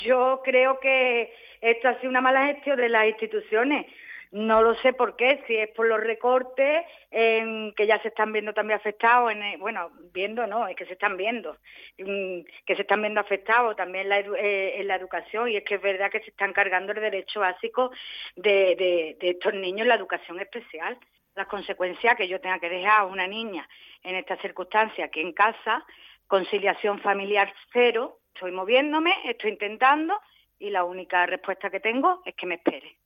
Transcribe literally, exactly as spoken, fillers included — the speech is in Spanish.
Yo creo que esto ha sido una mala gestión de las instituciones. No lo sé por qué, si es por los recortes eh, que ya se están viendo también afectados, en el, bueno, viendo no, es que se están viendo, mm, que se están viendo afectados también la edu, eh, en la educación, y es que es verdad que se están cargando el derecho básico de, de, de estos niños en la educación especial. Las consecuencias que yo tenga que dejar a una niña en estas circunstancias, que en casa, conciliación familiar cero, estoy moviéndome, estoy intentando, y la única respuesta que tengo es que me espere.